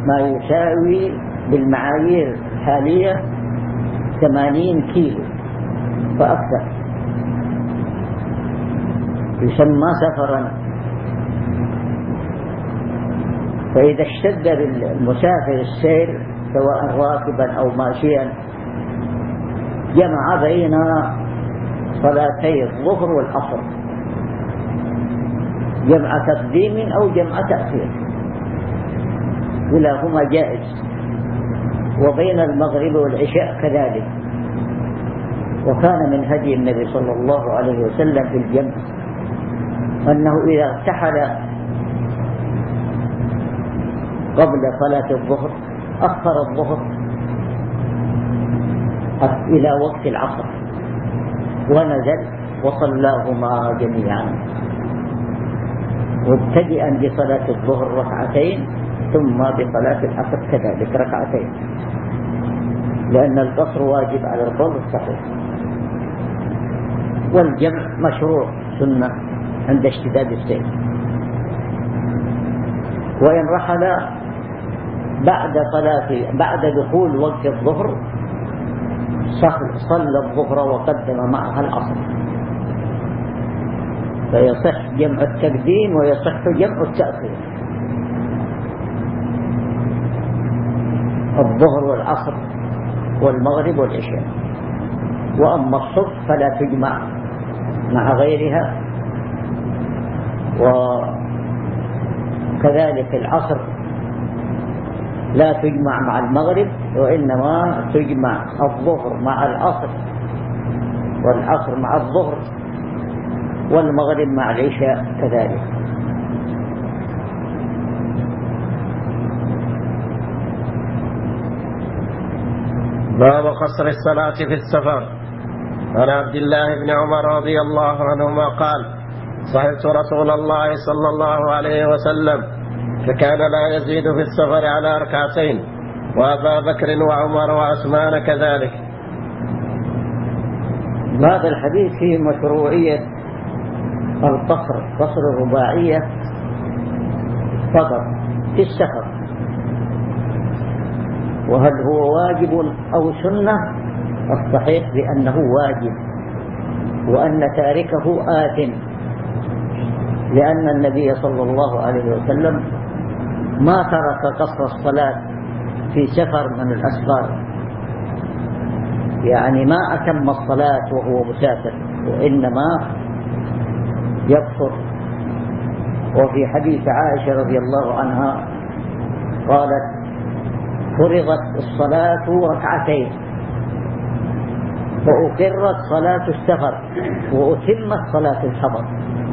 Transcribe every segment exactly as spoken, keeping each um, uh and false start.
ما يساوي بالمعايير الحالية ثمانين كيلو فأكثر، يسمى سفرا. فإذا اشتد المسافر السير سواء راكبا أو ماشيا جمع بين صلاتي الظهر والعصر، جمع تقديم أو جمع تأخير كلاهما جائز، وبين المغرب والعشاء كذلك. وكان من هدي النبي صلى الله عليه وسلم في الجمع أنه إذا ارتحل قبل صلاة الظهر أخر الظهر إلى وقت العصر ونزل وصلاهما جميعا، مبتدئا بصلاة الظهر ركعتين ثم بصلاة العصر كذلك ركعتين، لأن القصر واجب على القول الصحيح. والجمع مشروع سنة عند اشتداد السير. وإن رحل بعد صلاة بعد دخول وقت الظهر صلى الظهر وقدم معها العصر، فيصح جمع التقديم ويصح جمع التأخير، الظهر والعصر والمغرب والعشاء. وأما الصبح فلا تجمع مع غيرها، وكذلك العصر لا تجمع مع المغرب، وإنما تجمع الظهر مع العصر والعصر مع الظهر والمغرب مع العشاء كذلك. باب قصر الصلاة في السفر. عن عبد الله بن عمر رضي الله عنهما قال: صحبت رسول الله صلى الله عليه وسلم فكان لا يزيد في السفر على ركعتين، وأبا بكر وعمر وعثمان كذلك. هذا الحديث فيه مشروعية القصر، قصر الرباعية فقط في السفر، وهل هو واجب أو سنة؟ الصحيح بأنه واجب، وأن تاركه آثم، لأن النبي صلى الله عليه وسلم ما ترك قصر الصلاة في سفر من الأسفار، يعني ما أتم الصلاة وهو مسافر، وإنما يقصر. وفي حديث عائشة رضي الله عنها قالت: فرضت الصلاة ركعتين وأقرت صلاة السفر وأتمت صلاة الحضر.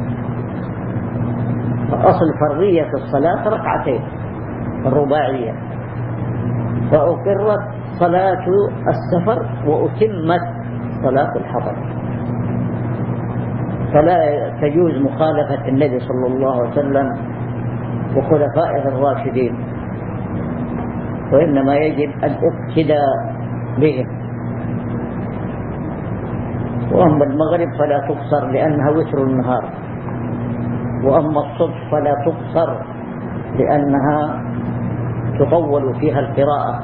فأصل فرضية الصلاة ركعتين الرباعية، فأقرت صلاة السفر وأتمت صلاة الحضر، فلا تجوز مخالفة النبي صلى الله عليه وسلم وخلفائه الراشدين، وإنما يجب الاقتداء بهم. وأما المغرب فلا تقصر لأنها وتر النهار، وأما الصبح فلا تقصر لأنها تطول فيها القراءة.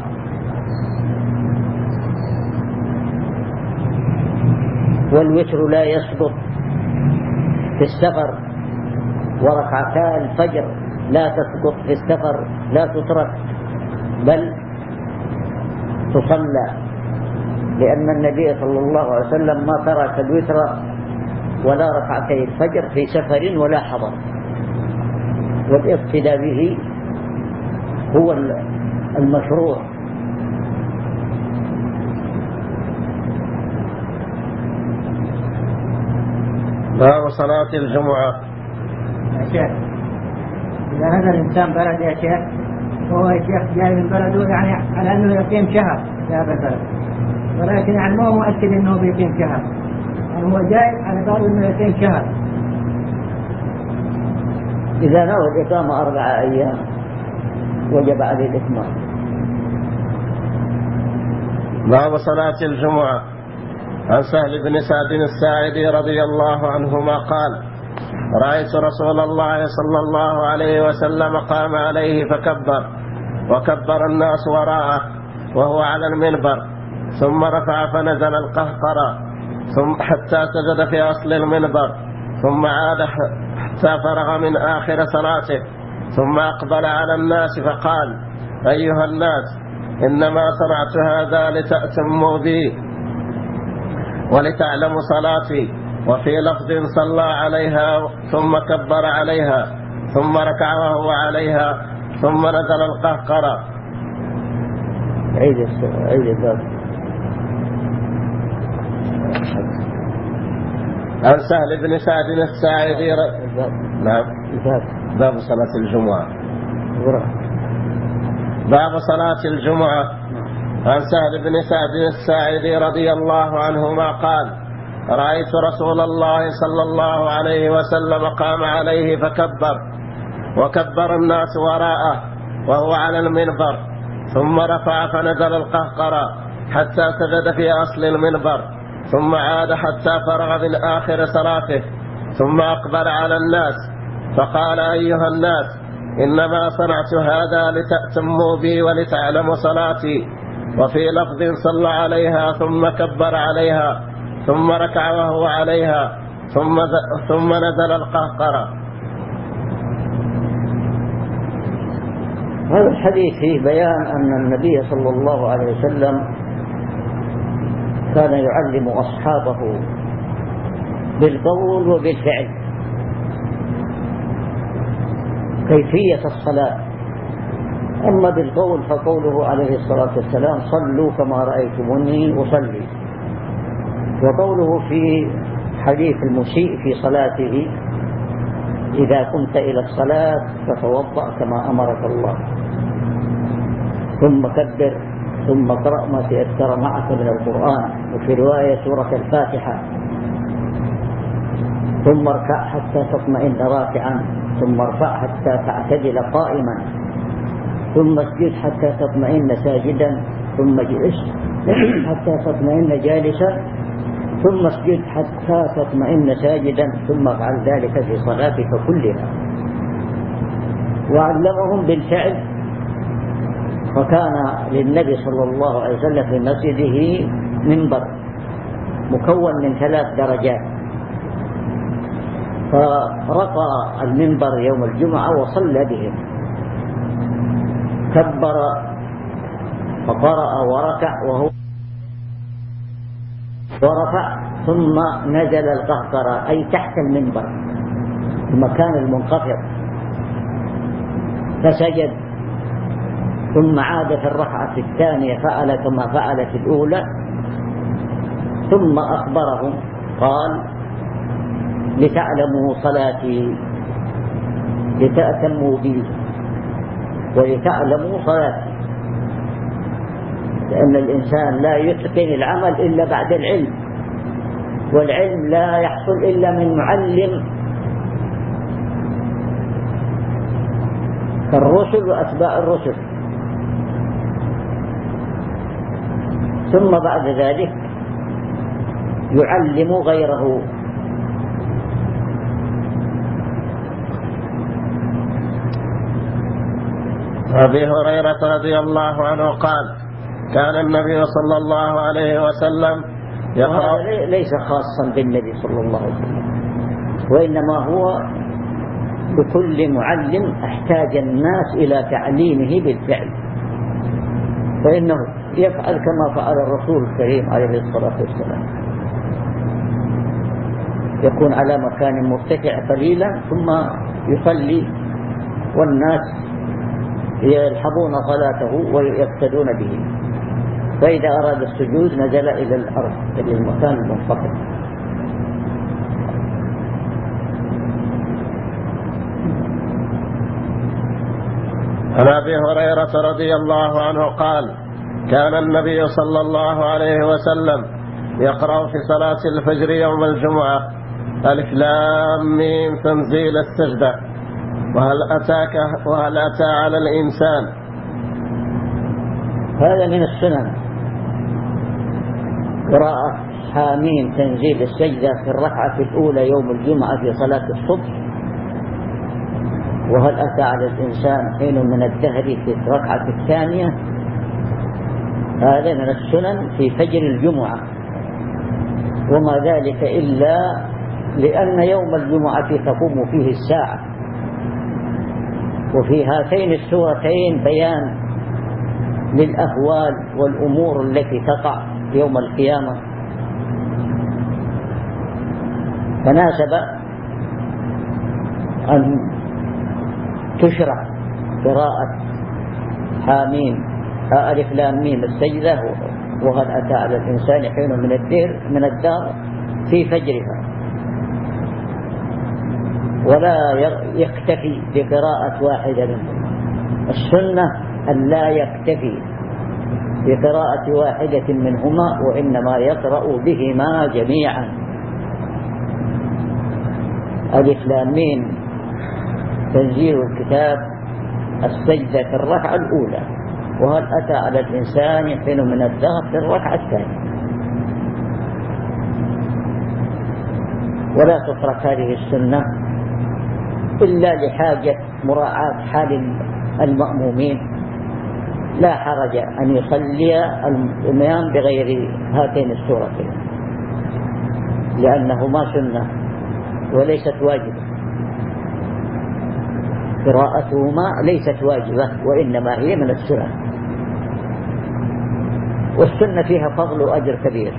والوتر لا يسقط في السفر، وركعتا الفجر لا تسقط في السفر، لا تترك بل تصلى، لأن النبي صلى الله عليه وسلم ما ترك الوتر ولا ركعتي الفجر في سفر ولا حضر، والاقتداء به هو المشروع. باب صلاة الجمعة. يا شيخ، إذا هذا الإنسان بلد يا شيخ، هو يا شيخ جاي من بلده يعني على أنه يقيم شهر في هذا البلد، ولكن يعني ما هو مؤكد أنه بيقيم شهر، يعني هو جاي على بال أنه يقيم شهر. إذا نوى الإقامة أربعة أيام وجب عليه الإتمام. باب صلاة الجمعة. عن سهل بن سعد الساعدي رضي الله عنهما قال: رأيت رسول الله صلى الله عليه وسلم قام عليه فكبر، وكبر الناس وراءه وهو على المنبر، ثم رفع فنزل القهقرى ثم حتى سجد في أصل المنبر، ثم عاد حتى فرغ من آخر صلاته، ثم أقبل على الناس فقال: أيها الناس، إنما صنعت هذا لتأتموا بي ولتعلموا صلاتي. وفي لفظ: صلى عليها ثم كبر عليها ثم ركع وهو عليها ثم نزل القهقرى. عيد عيد الباب. عن سهل بن سعد الساعدي ر... نعم باب صلاة الجمعة. باب صلاة الجمعة. عن سهل بن سعد الساعدي رضي الله عنهما قال: رأيت رسول الله صلى الله عليه وسلم قام عليه فكبر، وكبر الناس وراءه وهو على المنبر، ثم رفع فنزل القهقرى حتى سجد في أصل المنبر، ثم عاد حتى فرغ من آخر صلاته، ثم أقبل على الناس فقال: أيها الناس، إنما صنعت هذا لتأتموا بي ولتعلموا صلاتي. وفي لفظ: صلى عليها ثم كبر عليها ثم ركع وهو عليها ثم ثم نزل القهقرى. هذا الحديث فيه بيان أن النبي صلى الله عليه وسلم كان يعلم أصحابه بالقول وبالفعل كيفية الصلاة. أما بالقول فقوله عليه الصلاة والسلام: صلوا كما رأيتموني أصلي. وقوله في حديث المسيء في صلاته: إذا قمت إلى الصلاة فتوضأ كما أمرك الله، ثم كبر، ثم اقرأ ما تيسر معك من القرآن، وفي رواية سورة الفاتحة، ثم اركع حتى تطمئن راكعا، ثم ارفع حتى تعتدل قائما، ثم اسجد حتى تطمئن ساجدا، ثم اجلس حتى تطمئن جالسا، ثم اسجد حتى تطمئن ساجدا، ثم افعل ذلك في صلاتك كلها. وعلمهم بالفعل. فكان للنبي صلى الله عليه وسلم في مسجده منبر مكون من ثلاث درجات، فرقى المنبر يوم الجمعة وصلى بهم، كبر فقرأ وركع وهو ورفع، ثم نزل القهقرى أي تحت المنبر في المكان المنخفض، فسجد، ثم عاد في الركعة الثانية فعل كما فعل في الأولى، ثم أخبرهم قال: لتعلموا صلاتي، لتأتموا بي ولتعلموا صلاتي. لأن الإنسان لا يتقن العمل إلا بعد العلم، والعلم لا يحصل إلا من معلم كالرسل وأتباع الرسل. ثم بعد ذلك يعلم غيره. أبي هريرة رضي الله عنه قال: كان النبي صلى الله عليه وسلم يقرأ. ليس خاصا بالنبي صلى الله عليه وسلم، وإنما هو بكل معلم احتاج الناس إلى تعليمه بالفعل، فإنه يفعل كما فعل الرسول الكريم عليه الصلاة والسلام، يكون على مكان مرتفع قليلا ثم يصلي، والناس يلحظون صلاته ويقتدون به، فإذا أراد السجود نزل إلى الأرض إلى المكان المنخفض. عن أبي هريرة رضي الله عنه قال: كان النبي صلى الله عليه وسلم يقرأ في صلاة الفجر يوم الجمعة: ألف لام ميم تنزيل السجدة، وهل أتاك وهل أتى على الإنسان. هذا من السنن، قراءة حاميم تنزيل السجدة في الركعة الأولى يوم الجمعة في صلاة الصبح، وهل أتى على الإنسان حين من الدهر في الركعة الثانية، هذا من السنن في فجر الجمعة، وما ذلك إلا لأن يوم الجمعة تقوم فيه الساعة، وفي هاتين السورتين بيان للأهوال والأمور التي تقع يوم القيامة، فناسب أن تشرع قراءة حاميم ألف لام ميم السجدة وهل أتى على الإنسان حين من الدهر من الدار في فجرها، ولا يكتفي بقراءة واحدة منهم. السنة أن لا يكتفي بقراءة واحدة منهما، وإنما يقرأ بهما جميعا. ألف لام ميم تنزيل الكتاب، السجدة في الركعة الأولى، وهل أتى على الإنسان حين من الدهر في الركعة الثانية. ولا تترك هذه السنة إلا لحاجة مراعاة حال المأمومين، لا حرج أن يصلي الإمام بغير هاتين السورتين، لأنهما سنة وليست واجبة، قراءتهما ليست واجبة وإنما هي من السنة، والسنة فيها فضل وأجر كبير.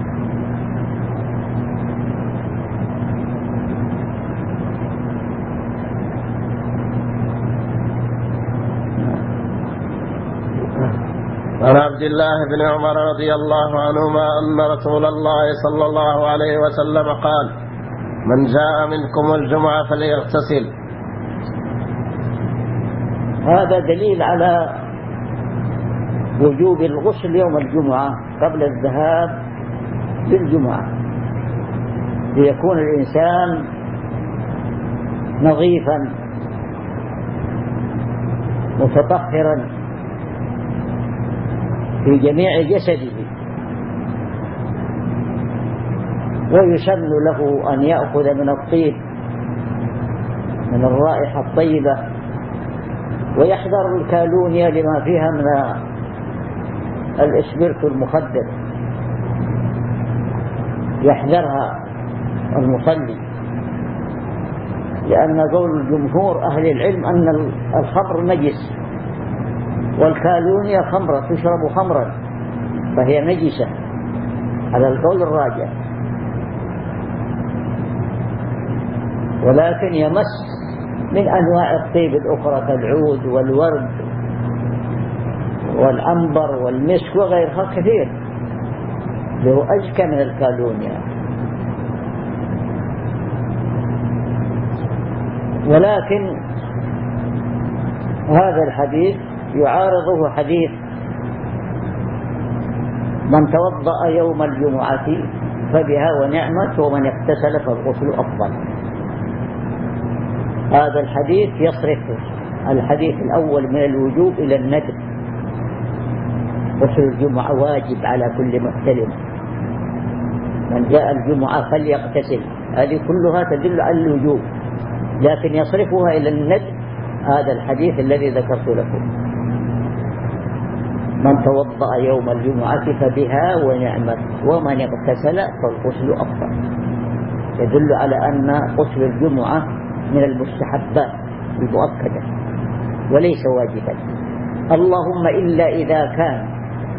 عن عبد الله بن عمر رضي الله عنهما أن رسول الله صلى الله عليه وسلم قال: من جاء منكم الجمعة فليغتسل. هذا دليل على وجوب الغسل يوم الجمعة قبل الذهاب للجمعة، ليكون الإنسان نظيفا متطهرا في جميع جسده، ويسن له أن يأخذ من الطيب من الرائحة الطيبة، ويحذر الكالونيا لما فيها من الإسبرت المخدر، يحذرها المصلي، لأن قول الجمهور أهل العلم أن الخمر نجس، والكالونيا خمرة تشرب خمرا فهي نجسة على القول الراجح، ولكن يمس من أنواع الطيب الأخرى كالعود والورد والعنبر والمسك وغيرها كثير، له أزكى من الكالونيا. ولكن هذا الحديث يعارضه حديث من توضأ يوم الجمعة فبها ونعمت ومن اغتسل فالغسل أفضل. هذا الحديث يصرف الحديث الأول من الوجوب إلى الندب، غسل الجمعة واجب على كل محتلم، من جاء الجمعة فليغتسل، هذه كلها تدل على الوجوب، لكن يصرفها إلى الندب هذا الحديث الذي ذكرت لكم: من توضأ يوم الجمعة فبها ونعمت ومن اغتسل فالغسل أفضل، يدل على أن غسل الجمعة من المستحبات المؤكدة وليس واجبا، اللهم إلا إذا كان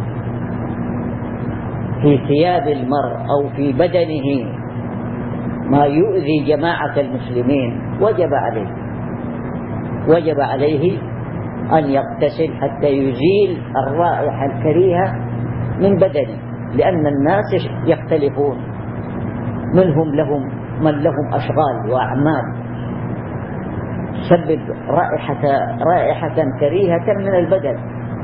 في ثياب المرء أو في بدنه ما يؤذي جماعة المسلمين وجب عليه وجب عليه أن يغتسل حتى يزيل الرائحة الكريهة من بدنه، لأن الناس يختلفون، منهم لهم من لهم أشغال وأعمال تسبب رائحة, رائحة كريهة من البدن،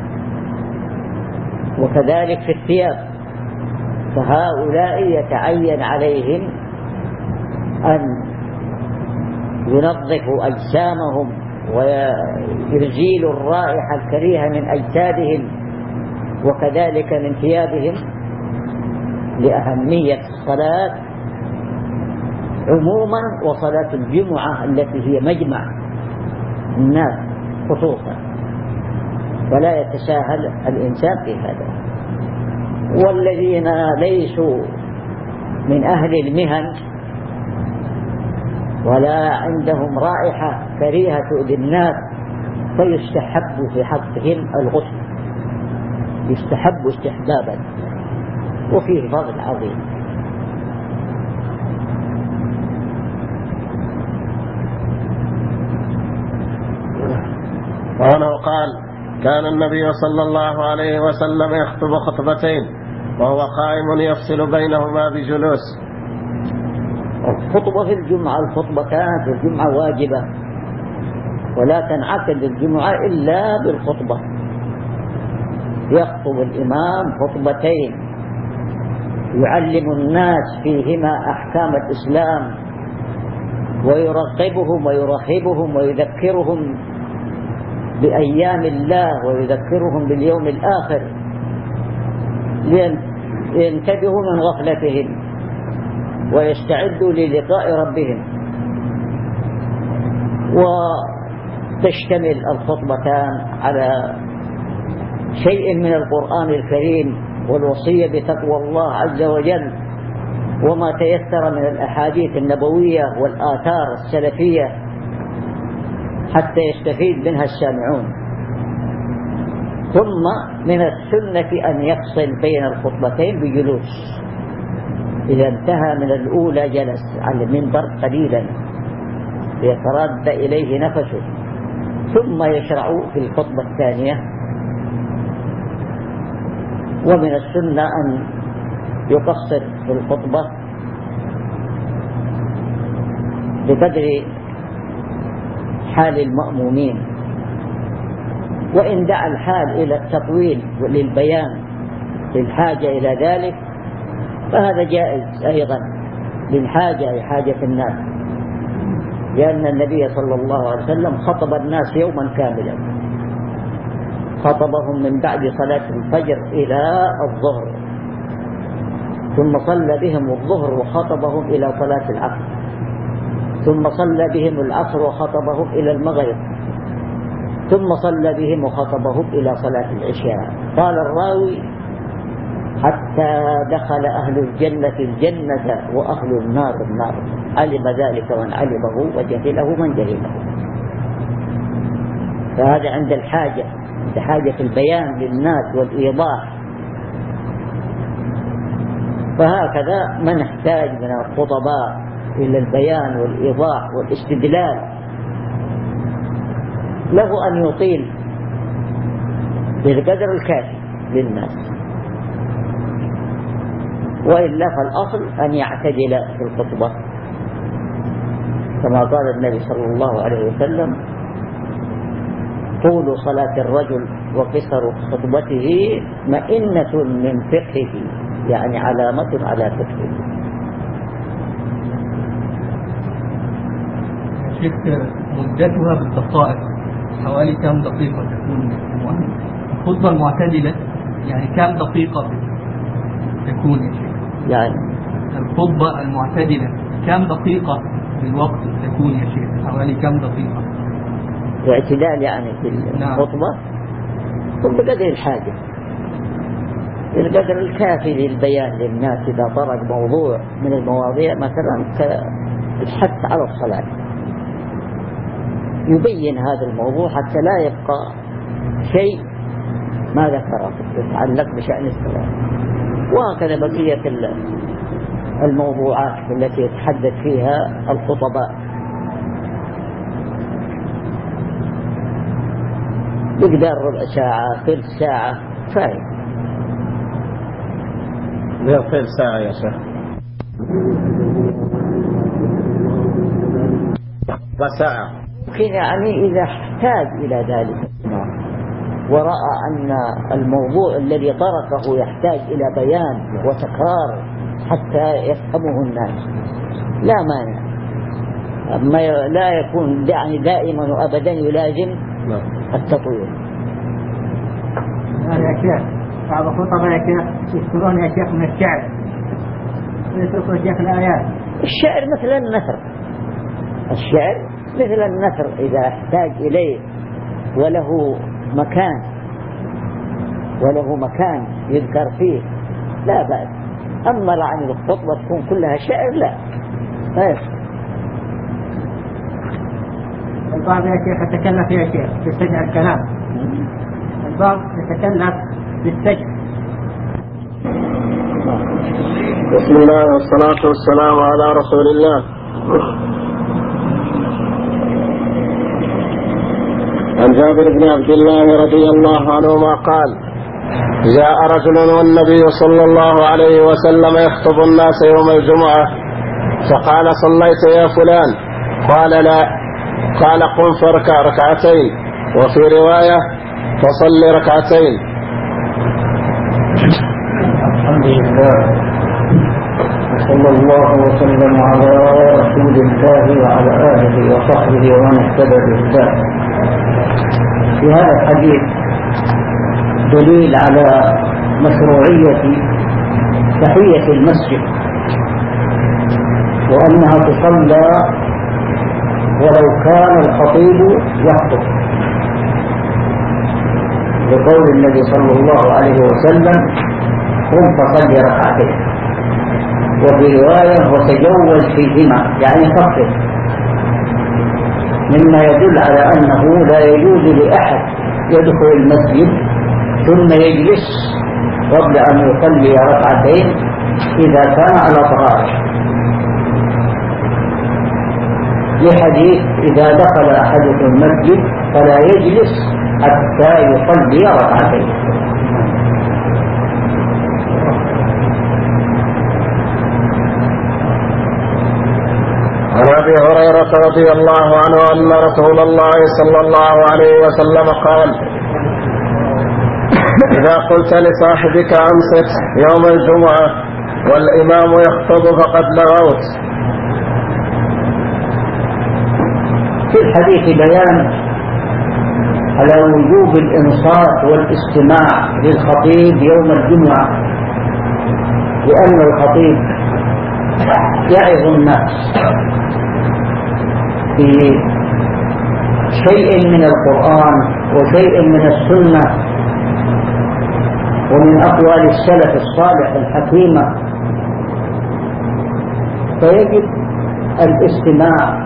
وكذلك في الثياب، فهؤلاء يتعين عليهم أن ينظفوا أجسامهم ويزيلوا الرائحة الكريهة من أجسادهم وكذلك من ثيابهم، لأهمية الصلاة عموما وصلاة الجمعة التي هي مجمع الناس خصوصا، ولا يتساهل الإنسان في هذا. والذين ليسوا من أهل المهن ولا عندهم رائحة كريهة للناس فيستحب في حقهم الغسل، يستحب استحبابا، وفيه فضل عظيم. وعنه قال: كان النبي صلى الله عليه وسلم يخطب خطبتين وهو قائم يفصل بينهما بجلوس. الخطبة في الجمعة، الخطبتان في الجمعة واجبة، ولا تنعقد الجمعة إلا بالخطبة. يخطب الإمام خطبتين يعلم الناس فيهما أحكام الإسلام ويرغبهم ويرهبهم ويذكرهم بأيام الله ويذكرهم باليوم الآخر لينتبهوا من غفلتهم ويستعدوا للقاء ربهم. وتشتمل الخطبتان على شيء من القرآن الكريم والوصية بتقوى الله عز وجل، وما تيسر من الأحاديث النبوية والآثار السلفية حتى يستفيد منها السامعون. ثم من السنة أن يفصل بين الخطبتين بجلوس، إذا انتهى من الأولى جلس على المنبر قليلا ليترد إليه نفسه، ثم يشرع في الخطبة الثانية. ومن السنة أن يقصر في الخطبة بقدر حال المأمومين، وإن دعا الحال إلى التطويل للبيان للحاجة إلى ذلك فهذا جائز أيضا للحاجة لحاجة الناس، لأن النبي صلى الله عليه وسلم خطب الناس يوما كاملا، خطبهم من بعد صلاة الفجر إلى الظهر، ثم صلى بهم الظهر وخطبهم إلى صلاة العصر، ثم صلى بهم العصر وخطبهم إلى المغرب، ثم صلى بهم وخطبهم إلى صلاة العشاء. قال الراوي: حتى دخل أهل الجنة الجنة وأهل النار النار، علم ذلك من علمه وجهله من جهله. فهذا عند الحاجة، عند حاجة البيان للناس والإيضاح. فهكذا من احتاج من الخطباء إلى البيان والإيضاح والاستدلال له أن يطيل بالقدر الكافي للناس، وإلا فالأصل أن يعتدل في الخطبة، كما قال النبي صلى الله عليه وسلم: طول صلاة الرجل وقصر خطبته مئنة من فقهه، يعني علامة على فقهه. شيخ، مدتها بالدقائق حوالي كم دقيقة تكون الخطبة المعتدلة؟ يعني كم دقيقة تكون يا شيخ؟ يعني الخطبة المعتدلة كم دقيقة بالوقت تكون يا شيخ؟ حوالي كم دقيقة؟ الاعتدال يعني في الخطبة ثم بقدر الحاجة، القدر الكافي للبيان للناس. إذا طرق موضوع من المواضيع مثلا كالحث على الصلاة يبين هذا الموضوع حتى لا يبقى شيء ما ذكره يتعلق بشأن الصلاة. وهكذا بقية الموضوعات التي يتحدث فيها الخطباء بقدر ربع ساعة ثلث ساعة كفاية. لا ثلث ساعة يا شيخ، وساعة لكن يعني إذا احتاج إلى ذلك ورأى أن الموضوع الذي طرقه يحتاج إلى بيان وتكرار حتى يفهمه الناس لا مانع، أما لا يكون يعني دائما وأبدا يلازم التطوير. هذا يا شيخ بعض الخطباء يا شيخ يذكرون يا شيخ من الشعر ويتركوا يا شيخ الآيات. الشعر مثلا النثر، الشعر مثل النثر إذا احتاج إليه وله مكان وله مكان يذكر فيه لا بأس. أما لعن الخطبة تكون كلها شعر لا ما يصح. البعض يا شيخ يتكلف يا شيخ بسجع الكلام، البعض يتكلف بالسجع. بسم الله والصلاة والسلام على رسول الله. عن جابر بن عبد الله رضي الله عنهما قال: جاء رجل والنبي صلى الله عليه وسلم يخطب الناس يوم الجمعة فقال: صليت يا فلان؟ قال: لا. قال: قم فاركع ركعتين، وفي رواية: فصل ركعتين. الحمد لله وصلى الله وسلم على رسول الله وعلى آله وصحبه ومن اهتدى بهداه. في هذا الحديث دليل على مشروعية تحية المسجد وأنها تصلى ولو كان الخطيب يخطب، لقول النبي صلى الله عليه وسلم: قم فصل ركعتين. وفي رواية: وتجوز فيهما، يعني فقط، مما يدل على أنه لا يجوز لأحد يدخل المسجد ثم يجلس قبل أن يصلي ركعتين إذا كان على طهارة، لحديث: إذا دخل أحدكم المسجد فلا يجلس حتى يصلي ركعتين. عن أبي هريرة رضي الله عنه أن رسول الله صلى الله عليه وسلم قال: إذا قلت لصاحبك أمسك يوم الجمعة والإمام يخطب فقد لغوت. في الحديث بيان على وجوب الإنصات والاستماع للخطيب يوم الجمعة، لأن الخطيب يعظ الناس في شيء من القرآن وشيء من السنة ومن أقوال السلف الصالح الحكيمة، فيجب الاستماع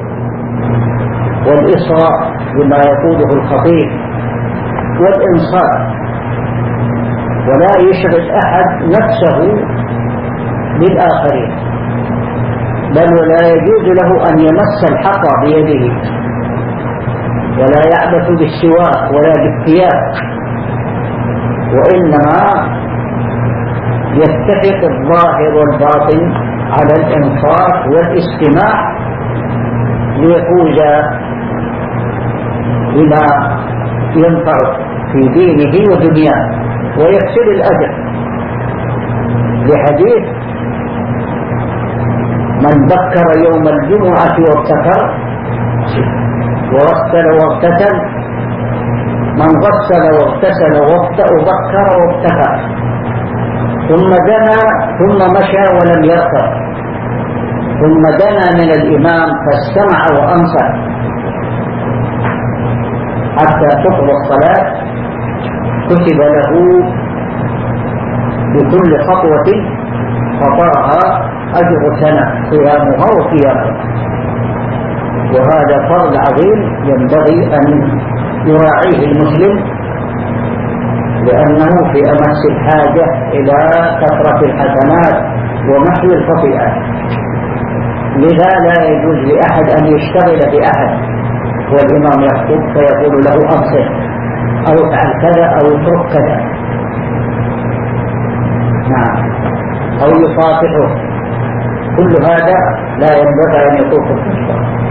والإصغاء لما يقوله الخطيب والإنصات، ولا يشغل أحد نفسه بالآخرين، بل ولا يجوز له أن يمس الحق بيده ولا يعبث بالسواك ولا بالثياب، وإنما يتفق الظاهر والباطن على الإنصات والاستماع ليفوز بما ينفع في دينه ودنياه ويكسب الأجر، لحديث: من بكر يوم الجمعة وابتكر وغسل واغتسل، من غسل واغتسل وبكر وابتكر ثم دنا ثم مشى ولم يركب ثم دنا من الإمام فاستمع وأنصت حتى تقضى الصلاة، كتب له بكل خطوة خطاها أجر سنة صيامها وقيامها. وهذا فرض عظيم ينبغي أن يراعيه المسلم، لأنه في أمس الحاجة إلى كثرة الحسنات ومحو الخطيئات. لذا لا يجوز لأحد أن يشتغل بأحد والإمام يخطب فيقول له أبصر أو افعل كذا أو اترك كذا، نعم، أو يصافحه، كل هذا لا ينبغي أن يكون في الصلاة.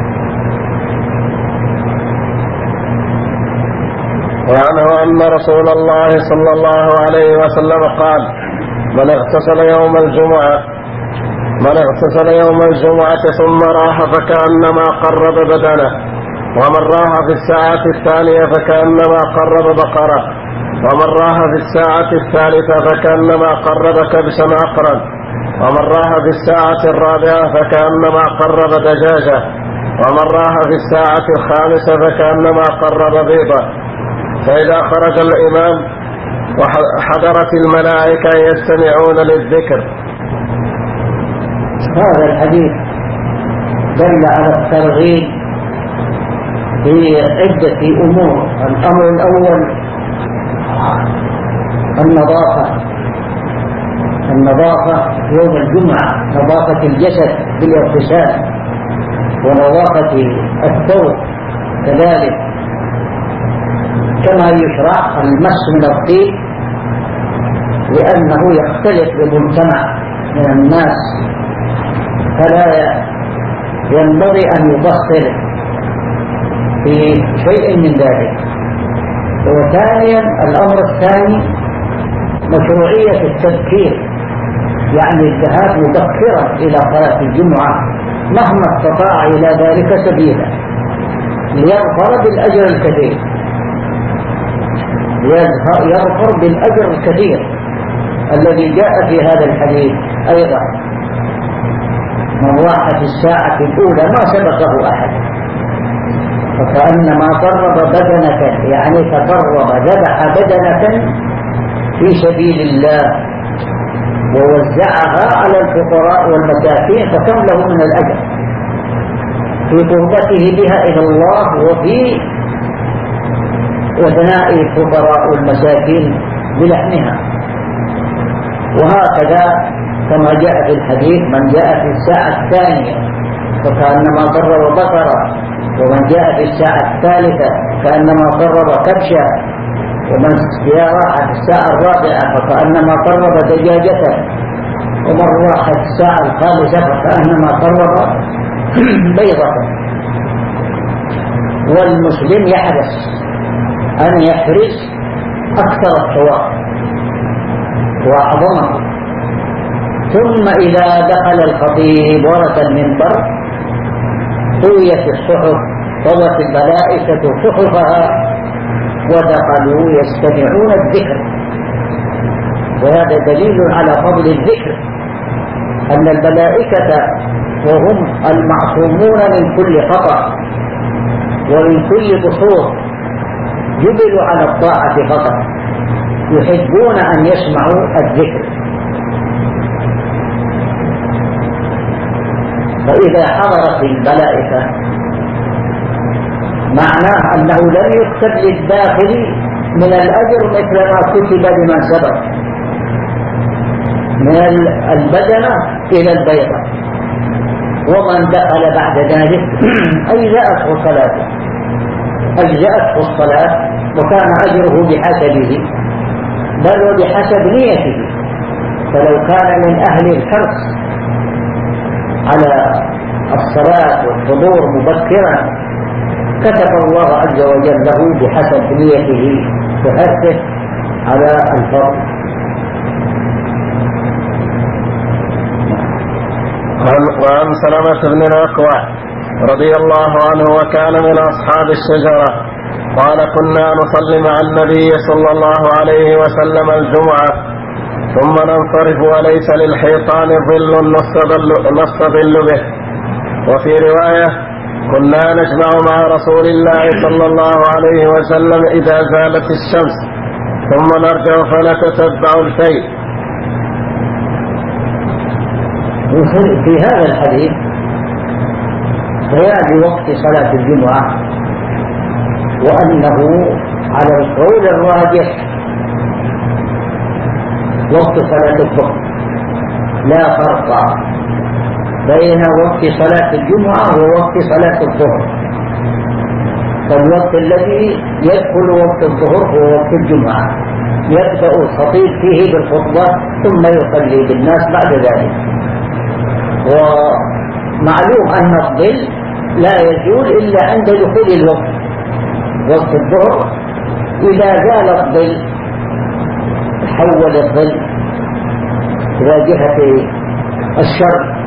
وعنه أن رسول الله صلى الله عليه وسلم قال: من اغتسل يوم الجمعة من اغتسل يوم الجمعة ثم راح فكأنما قرب بدنه، ومن راح في الساعة الثانية فكأنما قرب بقرة، ومن راح في الساعة الثالثة فكأنما قرب كبشا أقرا، ومن راح في الساعة الرابعة فكأنما قرب دجاجة، ومن راح في الساعة الخامسة فكأنما قرب بيضة. فإذا خرج الإمام وحضرت الملائكة يستمعون للذكر. هذا الحديث دل على الترغيب في عدة أمور. الأمر الأول النظافة النظافة يوم الجمعة، نظافة الجسد بالاغتسال، ونظافة الثوب كذلك، كما يشرع المس من الطيب لأنه يختلف بمجتمع من الناس، فلا ينبغي أن يبخر في شيء من ذلك. وثانيا الأمر الثاني مشروعية التذكير، يعني الذهاب مبكرا إلى صلاة الجمعة مهما استطاع إلى ذلك سبيلا ليظفر بالأجر الكثير يظفر بالأجر الكثير الذي جاء في هذا الحديث أيضا: من راح في الساعة الأولى ما سبقه أحد فكأنما قرب بدنة، يعني تقرب ذبح بدنة في سبيل الله ووزعها على الفقراء والمساكين، فكم له من الأجر في قربته بها إلى الله وفي وثناء الفقراء والمساكين بلحمها. وهكذا كما جاء في الحديث: من جاء في الساعة الثانية فكأنما قرب بقرة، ومن جاء في الساعة الثالثة كأنما قرب كبشة، ومن راح في الساعة الرابعة فكأنما قرب دجاجة، ومن راح في الساعة الخامسة فكأنما قرب بيضة. والمسلم يحرص أن يحرص أكثر الثواب وأعظمه. ثم إذا دخل الخطيب ورث المنبر طويت الصحف، طوت الملائكة صحفها ودخلوا يستمعون الذكر. وهذا دليل على فضل الذكر، أن الملائكة وهم المعصومون من كل خطأ ومن كل قصور جبلوا على الطاعة فقط، يحبون أن يسمعوا الذكر. فإذا حضرت الملائكة معناه أنه لم يكتب للداخل من الأجر مثل ما كتب لمن سبق من البدنة إلى البيضة. ومن دخل بعد ذلك أجزأته صلاته أجزأته الصلاة وكان أجره بحسبه بل وبحسب نيته. فلو كان من أهل الحرص على الصلاة والحضور مبكرا كتب الله عز وجل له بحسب نيته وحرصه على الفضل. وعن سلمة بن الأكوع رضي الله عنه وكان من أصحاب الشجرة قال: كنا نصلي مع النبي صلى الله عليه وسلم الجمعة ثم ننصرف وليس للحيطان ظل نستظل به. وفي رواية: كنا نجمع مع رسول الله صلى الله عليه وسلم إذا زالت الشمس ثم نرجع فنتتبع الفيء. في هذا الحديث بيان وقت صلاة الجمعة، وأنه على القول الراجح وقت صلاة الظهر، لا فرق بين وقت صلاة الجمعة ووقت صلاة الظهر. فالوقت الذي يدخل وقت الظهر هو وقت الجمعة، يبدأ الخطيب فيه بالخطبة ثم يصلي بالناس بعد ذلك. ومعلوم أن الظل لا يزول إلا عند دخول الوقت. وقت الظهر إذا زال الظل حول الظل إلى جهة الشرق،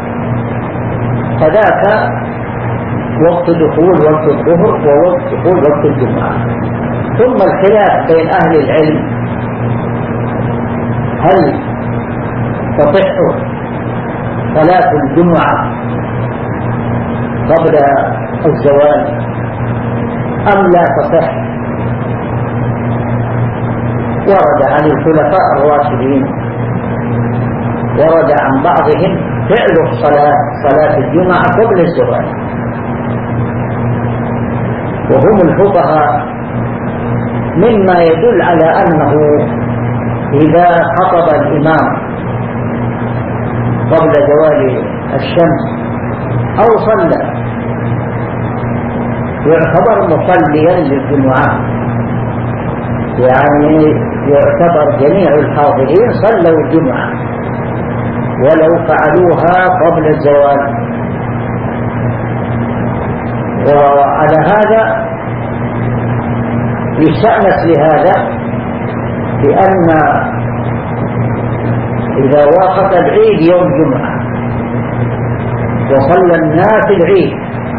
فذاك وقت دخول وقت الظهر ووقت دخول وقت الجمعة. ثم الخلاف بين أهل العلم: هل تصح صلاة الجمعة قبل الزوال أم لا تصح. ورد عن الخلفاء الراشدين، ورد عن بعضهم فعل الصلاة صلاة الجمعة قبل الزوال، وهم الفقهاء، مما يدل على أنه إذا خطب الإمام قبل زوال الشمس أو صلى يعتبر مصليا للجمعة، يعني يعتبر جميع الحاضرين صلوا الجمعة ولو فعلوها قبل الزوال. وعلى هذا يستأنس لهذا بأن إذا وافق العيد يوم جمعة وصلى الناس العيد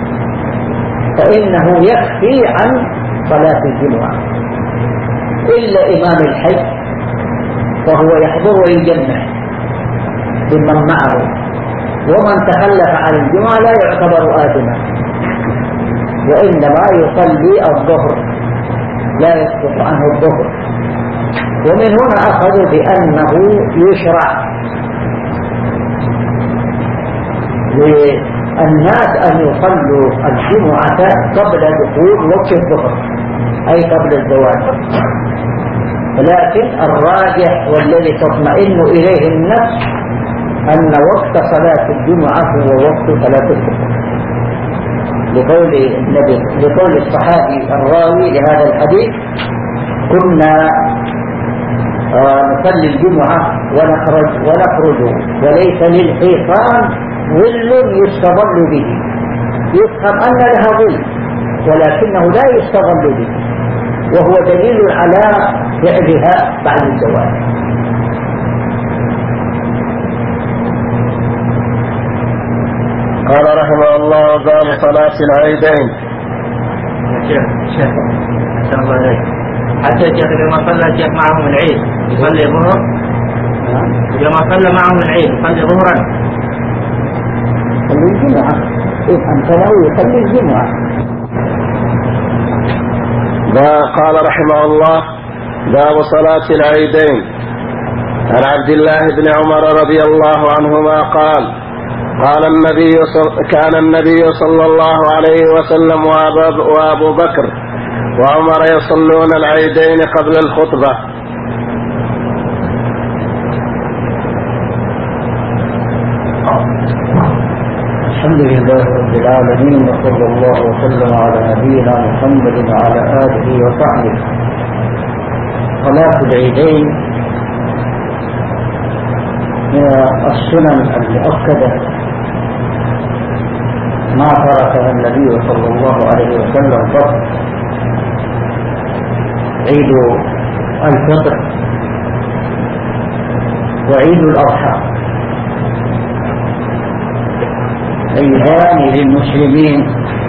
فإنه يكفي عن صلاة الجمعة، إلا إمام الحي فهو يحضر ويجمع بمن معه، ومن تخلف عن الجمعة لا يعتبر آثما، وإنما يصلي الظهر لا يسقط عنه الظهر. ومن هنا أخذوا بأنه يشرع للناس أن يصلوا الجمعة قبل دخول وقت الظهر أي قبل الزوال، لكن الراجح والذي تطمئن إليه النفس أن وقت صلاة الجمعة هو وقت صلاة الظهر، لقول النبي لقول الصحابي الراوي لهذا الحديث: كنا نصلي الجمعة ونخرج ونخرج وليس للحيطان ظل يستظل به. يفهم أن لها ظل ولكنه لا يستظل به، وهو دليل على فعلها بعد الزوال. قال رحمه الله: باب صلاة العيدين. شيخ شيخ أحسن الله عليك. حتى الشيخ لما صلى الشيخ معهم العيد يصلي ظهر، لما صلى معهم العيد يصلي ظهرا. يصلي الجمعة، يفهم كلامه يصلي الجمعة. قال رحمه الله: باب صلاة العيدين. عن عبد الله بن عمر رضي الله عنهما قال: قال النبي كان النبي صلى الله عليه وسلم وأبو بكر وعمر يصلون العيدين قبل الخطبة. الحمد لله رب العالمين، وصلى الله وسلم على نبينا محمد وعلى آله وصحبه. صلاة العيدين من السنن المؤكدة ما تركها النبي صلى الله عليه وسلم قط. عيد الفطر وعيد الأضحى عيدان للمسلمين،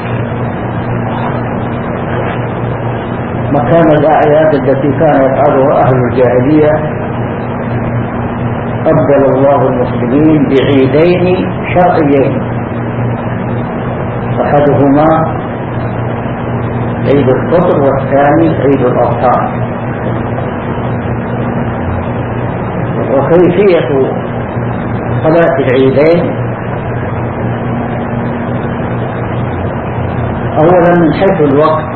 مكان الأعياد التي كان يفعلها أهل الجاهلية أبدل الله المسلمين بعيدين شرعيين، أحدهما عيد الفطر والثاني عيد الأضحى. وكيفية صلاة العيدين: أولا من حيث الوقت،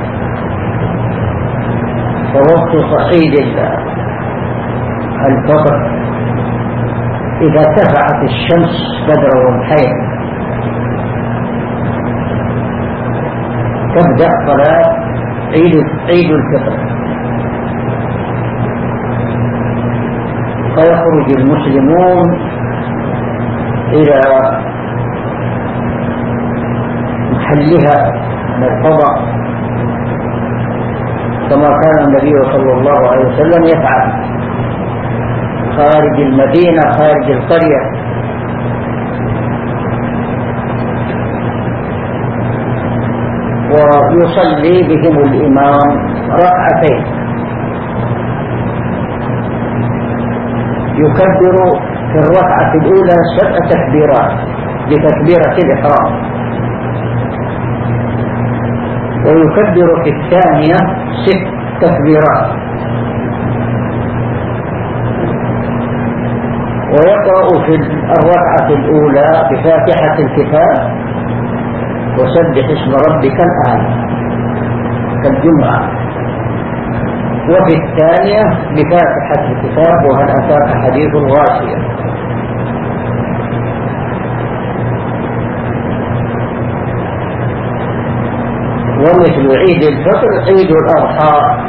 فوقت صعيد الفطر إذا ارتفعت الشمس بدر رمحين تبدأ صلاة عيد عيد الفطر، فيخرج المسلمون إلى محلها من القضاء كما كان النبي صلى الله عليه وسلم يفعل خارج المدينة خارج القرية. ويصلي بهم الإمام ركعتين، يكبر في الركعة الأولى سبع تكبيرات بتكبيرة الإحرام، ويكبر في الثانية ست تكبيرات، ويقرأ في الركعة الأولى بفاتحة الكتاب وسبح اسم ربك الأعلى كالجمعة، وفي الثانية بفاتحة الكتاب وهل أتاك حديث الغاشية. ومثل عيد الفطر عيد الأضحى،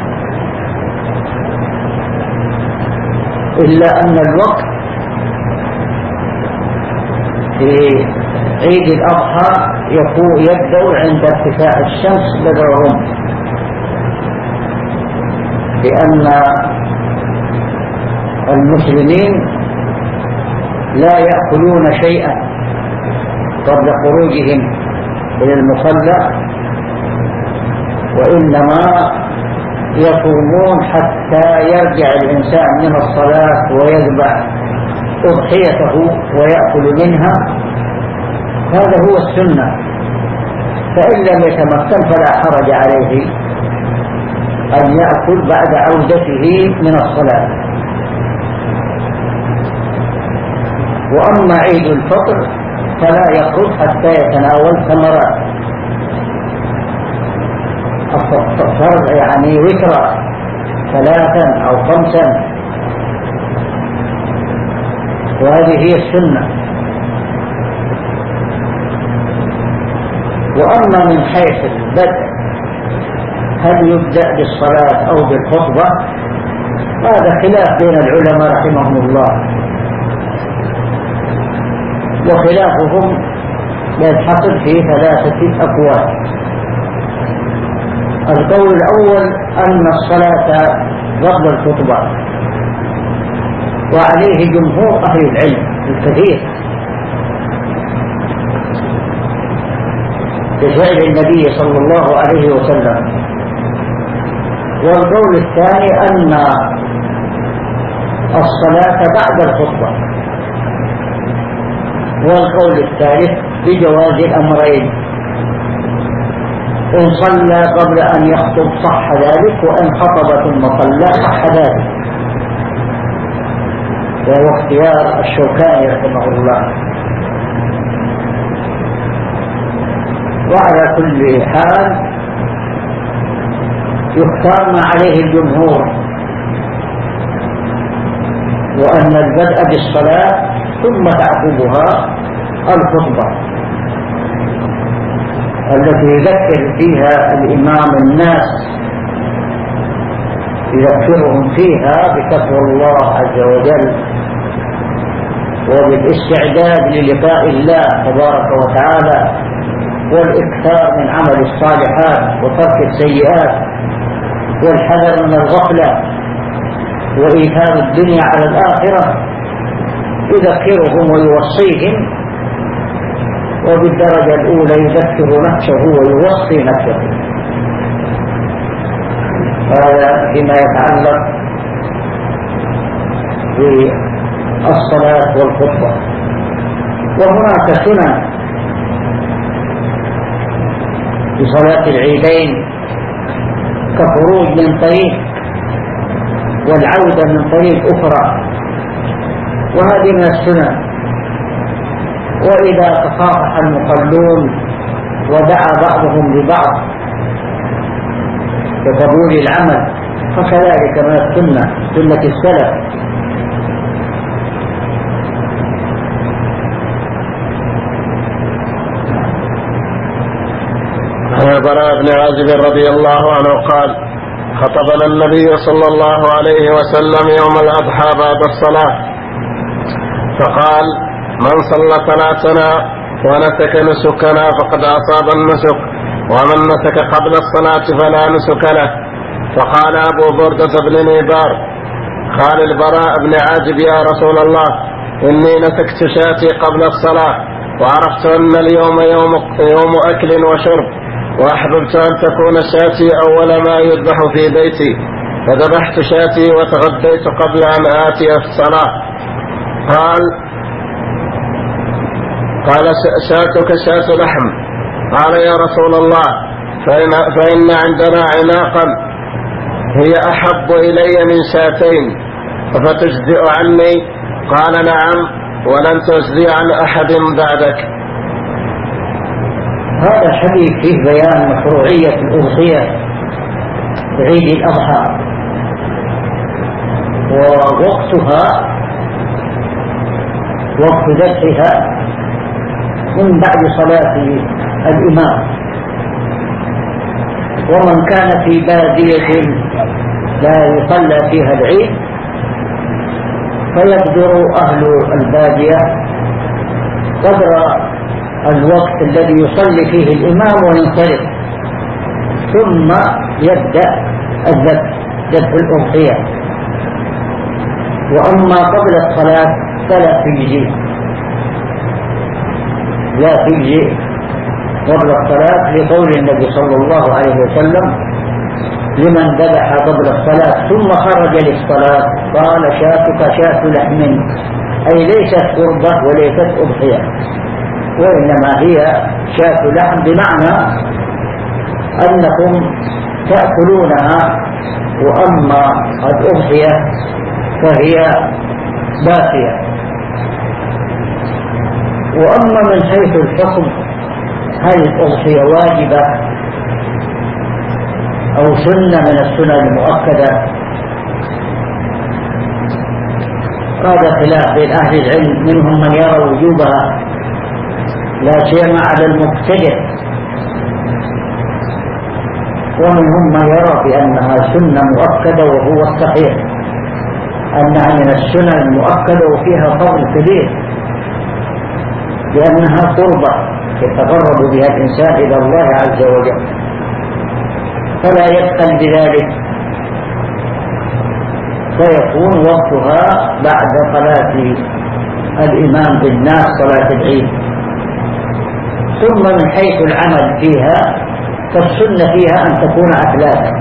إلا أن الوقت في عيد الأضحى يكون يبدأ عند ارتفاع الشمس بدر الرمح، لأن المسلمين لا يأكلون شيئا قبل خروجهم إلى المصلى، وإنما يصومون حتى يرجع الإنسان من الصلاة ويذبح أضحيته ويأكل منها. هذا هو السنة، فإن لم يتمكن فلا حرج عليه أن يأكل بعد عودته من الصلاة. وأما عيد الفطر فلا يخرج حتى يتناول ثمرات الفرض، يعني وترا ثلاثا أو خمسا، وهذه هي السنة. وأما من حيث البدء هل يبدأ بالصلاة أو بالخطبة، هذا خلاف بين العلماء رحمهم الله، وخلافهم ينحصر في ثلاثة أقوال. القول الأول أن الصلاة قبل الخطبة، وعليه جمهور أهل العلم الكثير بفعل النبي صلى الله عليه وسلم. والقول الثاني أن الصلاة بعد الخطبة. والقول الثالث بجواز الأمرين، إن صلى قبل أن يخطب صح ذلك، وإن خطب ثم صلى صح ذلك، وهو اختيار الشوكاني رحمه الله. وعلى كل حال يختار ما عليه الجمهور، وأن البدء بالصلاة ثم تعقبها الخطبة التي يذكر فيها الإمام الناس، يذكرهم فيها بتقوى الله عز وجل وبالاستعداد للقاء الله تبارك وتعالى، والإكثار من عمل الصالحات وترك السيئات، والحذر من الغفلة وإيثار الدنيا على الآخرة. يذكرهم ويوصيهم، وبالدرجة الأولى يذكر نفسه ويوصي نفسه. هذا فيما يتعلق بالصلاة والخطبة. وهناك سنن في صلاة العيدين كخروج من طريق والعودة من طريق أخرى، وهذه من السنن. وإذا تصافح المصلون ودعا بعضهم لبعض بقبول العمل فكذلك من السنة، سنة السلف. عن البراء بن عازب رضي الله عنه قال: خطبنا النبي صلى الله عليه وسلم يوم الأضحى بعد الصلاة فقال: من صلى صلاتنا ونسك نسكنا فقد أصاب النسك، ومن نسك قبل الصلاة فلا نسك له. فقال أبو بردة بن نيبار: قال البراء بن عازب: يا رسول الله، إني نسكت شاتي قبل الصلاة، وعرفت أن اليوم يوم, يوم أكل وشرب، وأحببت أن تكون شاتي أول ما يذبح في بيتي، فذبحت شاتي وتغديت قبل أن آتي الصلاة. قال قال شاتك شات لحم. قال: يا رسول الله، فإن, فإن عندنا عناقا هي أحب إلي من شاتين فتجزئ عني؟ قال نعم ولن تجزي عن أحد بعدك. هذا الحديث فيه بيان مشروعية الأضحية في عيد الأضحى، ووقتها وقت ذبحها من بعد صلاة الإمام. ومن كان في بادية لا يصلى فيها العيد فيقدر أهل البادية قدر الوقت الذي يصلي فيه الإمام وينصرف، ثم يبدأ الذبح ذبح الأضحية. وأما قبل الصلاة فلا تجزي لا تجزي قبل الصلاة، لقول النبي صلى الله عليه وسلم لمن ذبح قبل الصلاة ثم خرج للصلاة قال شاتك شات لحم، أي ليست قربة وليست أضحية، وإنما هي شات لحم، بمعنى أنكم تأكلونها، وأما الأضحية فهي باقية. وأما من حيث الحكم هل الأضحية واجبة أو سنة من السنن المؤكدة، هذا خلاف بين أهل العلم، منهم من يرى وجوبها لا سيما على المبتدئ، ومنهم من يرى بأنها سنة مؤكدة، وهو الصحيح أنها من السنن المؤكدة وفيها فضل كبير، لأنها قربة يتقرب بها الإنسان إلى الله عز وجل، فلا يبخل بذلك، فيكون وقتها بعد صلاة الإمام بالناس صلاة العيد. ثم من حيث العمل فيها فالسنة فيها أن تكون أثلاثا،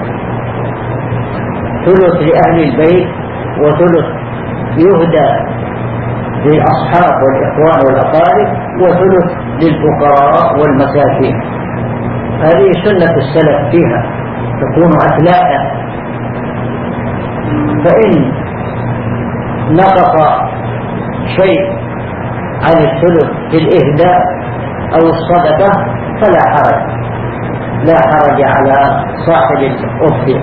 ثلث لأهل البيت وثلث يهدى للأصحاب والإخوان والأقارب وثلث للفقراء والمساكين. هذه سنة السلف فيها تكون أثلاثا، فإن نقص شيء عن الثلث في الإهداء أو الصدقة فلا حرج لا حرج على صاحب الأضحية،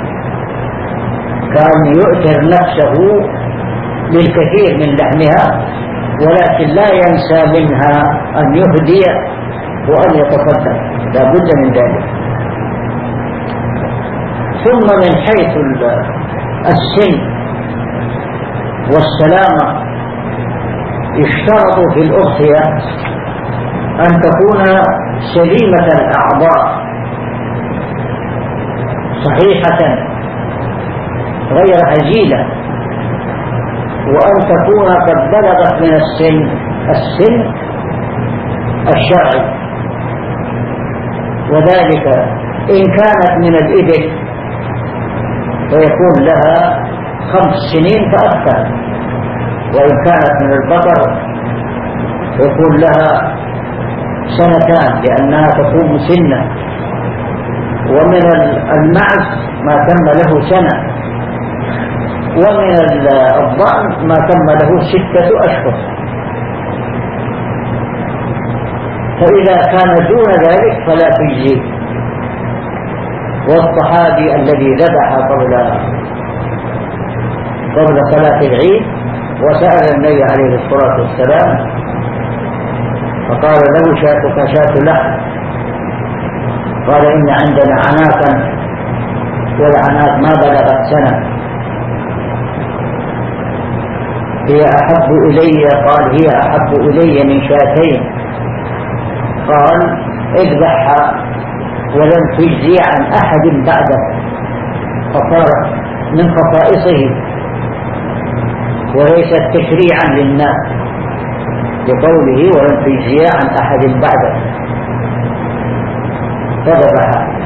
كان يؤثر نفسه للكثير من لحمها، ولكن لا ينسى منها أن يهدي وأن يتصدق، لا بد من ذلك. ثم من حيث السن والسلامة يشترط في الأضحية أن تكون سليمة الأعضاء صحيحة غير هزيلة، وأن تكون قد بلغت من السن السن الشرعي، وذلك إن كانت من الإبل فيكون لها خمس سنين فأكثر، وإن كانت من البقر فيكون لها سنتان لأنها تكون مسنة، ومن المعز ما تم له سنة، ومن الضأن ما تم له ستة أشهر. فإذا كان دون ذلك فلا تجزي. والصحابي الذي ذبح قبل قبل صلاة العيد وسأل النبي عليه الصلاة والسلام فقال له شاتك شات لحم، قال إن عندنا عناقا والعناق ما بلغت سنة، هي أحب إلي، قال هي أحب إلي من شاتين، قال اذبحها ولن تجزي عن أحد بعده، فصارت من خصائصه وليست تشريعا للناس بقوله ولن تجزي عن أحد بعده، فذبحها.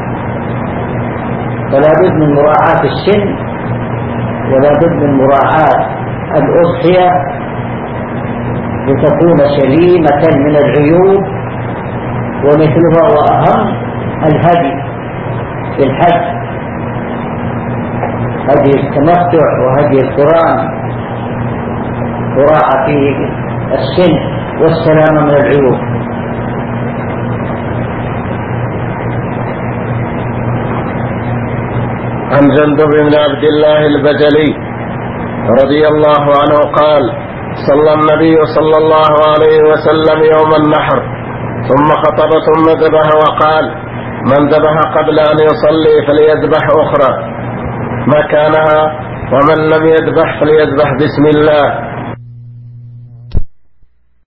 فلا بد من مراعاة السن، ولا بد من مراعاة الأضحية لتكون سليمة من العيوب، ومثلها وأهم الهدي في الحج، هدي التمتع وهدي القران، وراعى فيه السن والسلامة من العيوب. عن جندب بن عبد الله البجلي رضي الله عنه قال: صلى النبي صلى الله عليه وسلم يوم النحر ثم خطب ثم ذبح وقال: من ذبح قبل أن يصلي فليذبح أخرى مكانها، ومن لم يذبح فليذبح بسم الله.